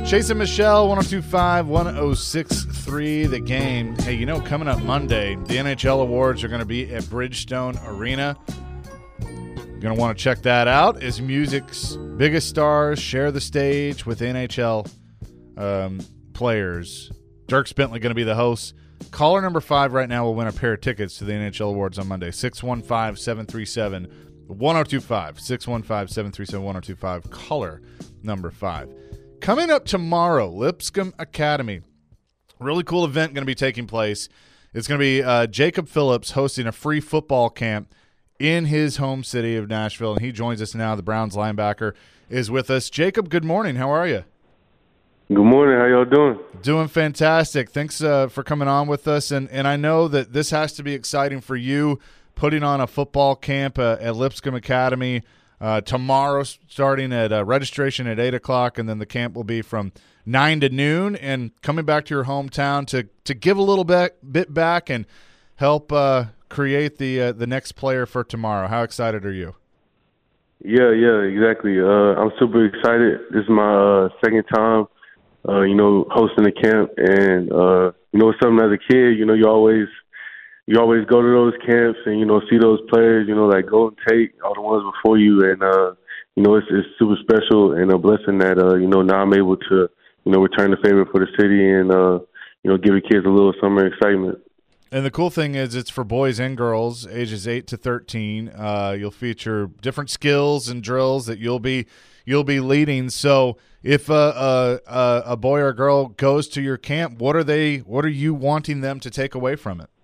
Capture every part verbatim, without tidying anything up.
Chase and Michelle, one oh two point five, one oh six point three, The Game. Hey, you know, coming up Monday, the N H L awards are going to be at Bridgestone Arena. You're going to want to check that out as music's biggest stars share the stage with N H L um, players. Dierks Bentley going to be the host. Caller number five right now will win a pair of tickets to the N H L awards on Monday. six one five, seven three seven, one oh two five. six one five, seven three seven, one oh two five. Caller number five. Coming up tomorrow, Lipscomb Academy. Really cool event going to be taking place. It's going to be uh, Jacob Phillips hosting a free football camp in his home city of Nashville, and he joins us now. The Browns linebacker is with us. Jacob, good morning. How are you? Good morning. How y'all doing? Doing fantastic. Thanks uh, for coming on with us. And and I know that this has to be exciting for you, putting on a football camp uh, at Lipscomb Academy uh, tomorrow, starting at uh, registration at eight o'clock, and then the camp will be from nine to noon, and coming back to your hometown to, to give a little bit, bit back and help uh, create the uh, the next player for tomorrow. How excited are you? Yeah, yeah, exactly. Uh, I'm super excited. This is my uh, second time Uh, you know, hosting a camp, and uh, you know, it's something as a kid, you know, you always, you always go to those camps and you know see those players, you know, like Golden Tate, all the ones before you, and uh, you know, it's, it's super special and a blessing that uh, you know now I'm able to, you know, return the favor for the city and uh, you know, give the kids a little summer excitement. And the cool thing is it's for boys and girls, ages eight to thirteen. Uh, you'll feature different skills and drills that you'll be you'll be leading. So if a, a, a boy or girl goes to your camp, what are they? What are you wanting them to take away from it?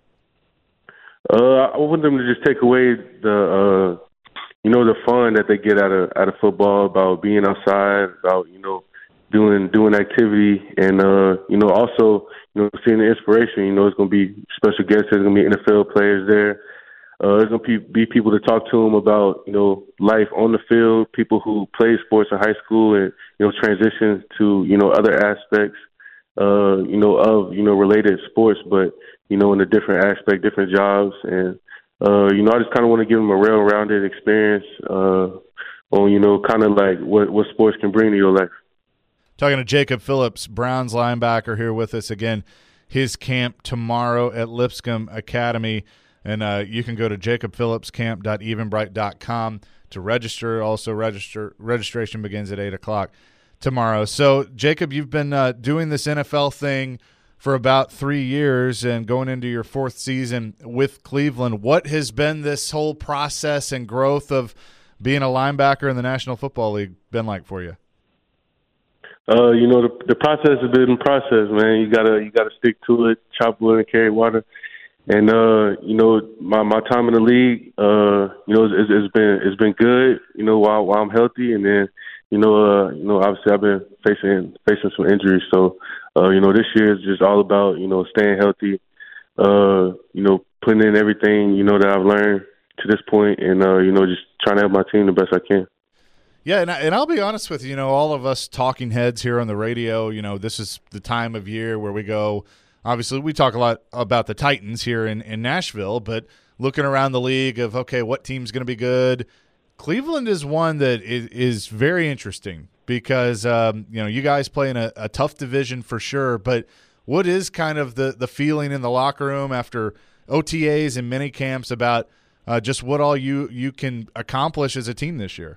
Uh, I want them to just take away the, uh, you know, the fun that they get out of out of football, about being outside, about you know, doing doing activity, and uh, you know, also you know, seeing the inspiration. You know, it's going to be special guests. There's going to be N F L players there. Uh, there's going to be people to talk to them about, you know, life on the field, people who played sports in high school and, you know, transition to, you know, other aspects, uh, you know, of, you know, related sports, but, you know, in a different aspect, different jobs. And, uh, you know, I just kind of want to give them a well-rounded experience uh, on, you know, kind of like what, what sports can bring to your life. Talking to Jacob Phillips, Browns linebacker, here with us again. His camp tomorrow at Lipscomb Academy. And uh, you can go to jacob phillips camp dot eventbrite dot com to register. Also, register registration begins at eight o'clock tomorrow. So, Jacob, you've been uh, doing this N F L thing for about three years and going into your fourth season with Cleveland. What has been this whole process and growth of being a linebacker in the National Football League been like for you? Uh, you know, the, the process has been a process, man. You gotta you gotta stick to it, chop wood and carry water. And uh, you know, my, my time in the league, uh, you know, it's, it's been it's been good. You know, while while I'm healthy, and then you know, uh, you know, obviously I've been facing facing some injuries. So, uh, you know, this year is just all about you know staying healthy. Uh, you know, putting in everything you know that I've learned to this point, and uh, you know, just trying to help my team the best I can. Yeah, and, I, and I'll be honest with you. You know, all of us talking heads here on the radio. You know, this is the time of year where we go. Obviously, we talk a lot about the Titans here in, in Nashville, but looking around the league of, okay, what team's going to be good? Cleveland is one that is, is very interesting because, um, you know, you guys play in a, a tough division for sure, but what is kind of the, the feeling in the locker room after O T As and mini camps about uh, just what all you, you can accomplish as a team this year?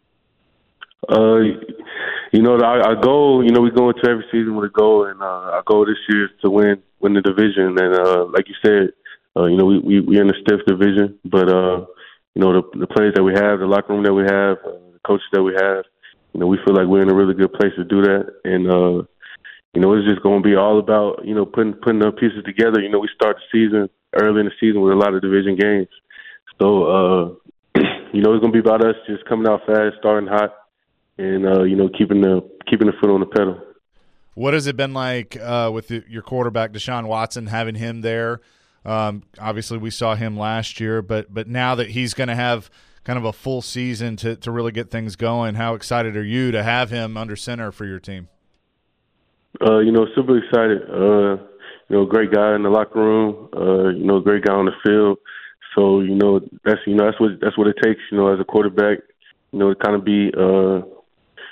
Uh You know, our, our goal, you know, we go into every season with a goal, and uh, our goal this year is to win win the division. And uh, like you said, uh, you know, we, we, we're in the stiff division, but, uh, you know, the, the players that we have, the locker room that we have, uh, the coaches that we have, you know, we feel like we're in a really good place to do that. And, uh, you know, it's just going to be all about, you know, putting putting the pieces together. You know, we start the season early in the season with a lot of division games. So, uh, you know, it's going to be about us just coming out fast, starting hot, and uh, you know, keeping the keeping the foot on the pedal. What has it been like uh, with the, your quarterback Deshaun Watson, having him there? Um, obviously, we saw him last year, but but now that he's going to have kind of a full season to to really get things going, how excited are you to have him under center for your team? Uh, you know, super excited. Uh, you know, great guy in the locker room. Uh, you know, great guy on the field. So you know, that's you know that's what that's what it takes. You know, as a quarterback, you know, to kind of be. Uh,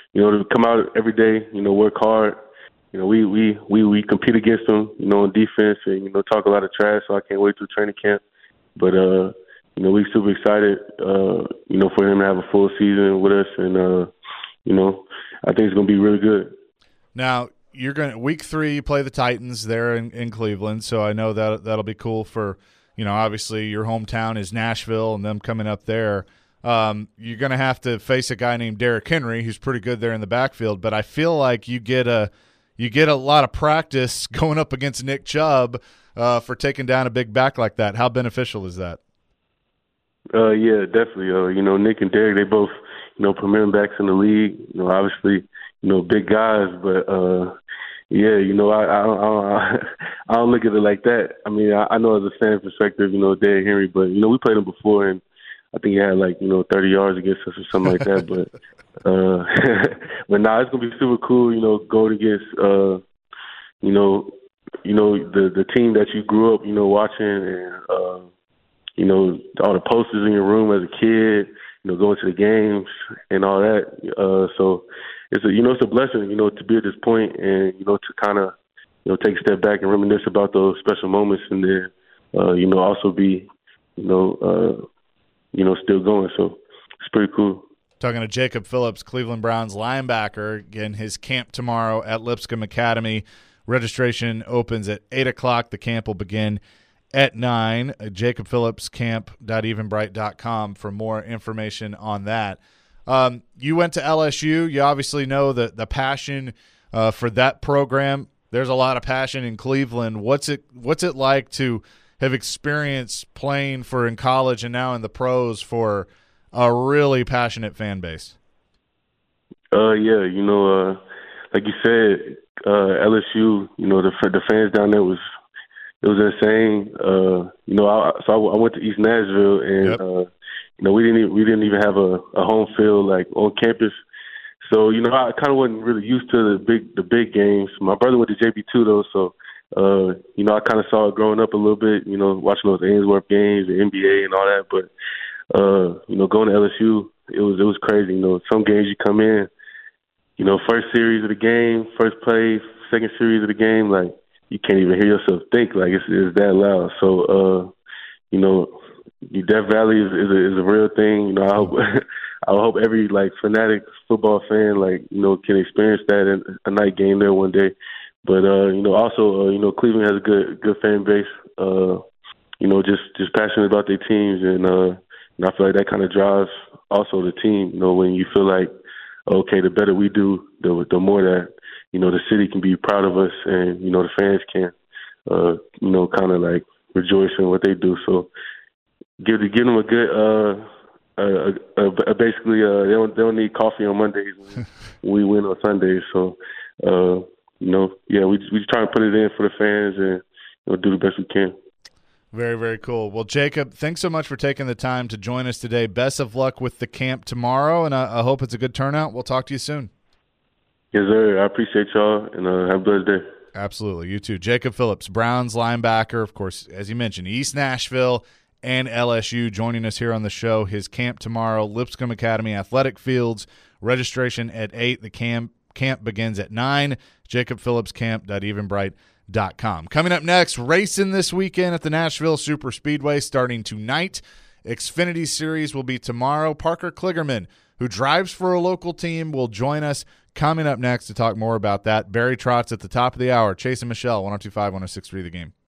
you know, to come out every day, you know, work hard. You know, we we we we compete against them, you know, on defense, and you know, talk a lot of trash. So I can't wait to training camp. But uh, you know, we're super excited, uh, you know, for him to have a full season with us, and uh, you know, I think it's going to be really good. Now you're going to week three. You play the Titans there in, in Cleveland, so I know that that'll be cool for, you know, obviously your hometown is Nashville, and them coming up there. Um, you're going to have to face a guy named Derrick Henry, who's pretty good there in the backfield. But I feel like you get a you get a lot of practice going up against Nick Chubb uh, for taking down a big back like that. How beneficial is that? Uh, yeah, definitely. Uh, you know, Nick and Derrick, they both, you know, premier backs in the league. You know, obviously, you know, big guys, but uh, yeah, you know, I I don't, I don't, I don't look at it like that. I mean, I, I know as a fan perspective, you know, Derrick Henry, but you know, we played him before, and I think he had like, you know, thirty yards against us or something like that. But uh, but now nah, it's gonna be super cool, you know, going against uh, you know, you know the the team that you grew up, you know, watching, and uh, you know, all the posters in your room as a kid, you know, going to the games and all that. Uh, so it's a, you know, it's a blessing, you know, to be at this point, and you know, to kind of, you know, take a step back and reminisce about those special moments, and then uh, you know, also be, you know. Uh, you know, still going. So it's pretty cool. Talking to Jacob Phillips, Cleveland Browns linebacker. Again, his camp tomorrow at Lipscomb Academy. Registration opens at eight o'clock. The camp will begin at nine. jacob phillips camp dot eventbrite dot com for more information on that. Um, you went to L S U. You obviously know the, the passion uh, for that program. There's a lot of passion in Cleveland. What's it, what's it like to – have experienced playing for in college and now in the pros for a really passionate fan base? Uh, yeah, you know, uh, like you said, uh, L S U, you know, the the fans down there was it was insane. Uh, you know, I, so I, I went to East Nashville, and yep. uh, you know, we didn't even, we didn't even have a, a home field like on campus. So you know, I kind of wasn't really used to the big the big games. My brother went to J B two though, so. Uh, you know, I kind of saw it growing up a little bit, you know, watching those Ainsworth games, the N B A and all that. But, uh, you know, going to L S U, it was it was crazy. You know, some games you come in, you know, first series of the game, first play, second series of the game, like, you can't even hear yourself think. Like, it's, it's that loud. So, uh, you know, Death Valley is, is, a, is a real thing. You know, I hope, I hope every, like, fanatic football fan, like, you know, can experience that in a night game there one day. But, uh, you know, also, uh, you know, Cleveland has a good good fan base, uh, you know, just, just passionate about their teams. And, uh, and I feel like that kind of drives also the team, you know, when you feel like, okay, the better we do, the, the more that, you know, the city can be proud of us, and, you know, the fans can, uh, you know, kind of like rejoice in what they do. So give, give them a good, uh, uh, uh, uh, basically, uh, they don't, they don't need coffee on Mondays when we win on Sundays. So, uh, You know, yeah, we we try to put it in for the fans, and you know, do the best we can. Very, very cool. Well, Jacob, thanks so much for taking the time to join us today. Best of luck with the camp tomorrow, and I, I hope it's a good turnout. We'll talk to you soon. Yes, sir. I appreciate y'all, and uh, have a blessed day. Absolutely. You too. Jacob Phillips, Browns linebacker, of course, as you mentioned, East Nashville and L S U joining us here on the show. His camp tomorrow, Lipscomb Academy Athletic Fields. Registration at eight. The camp camp begins at nine. jacob phillips camp dot eventbrite dot com. Coming up next, racing this weekend at the Nashville Super Speedway starting tonight. Xfinity Series will be tomorrow. Parker Kligerman, who drives for a local team, will join us coming up next to talk more about that. Barry Trotz at the top of the hour. Chase and Michelle, one oh two point five, one oh six point three The Game.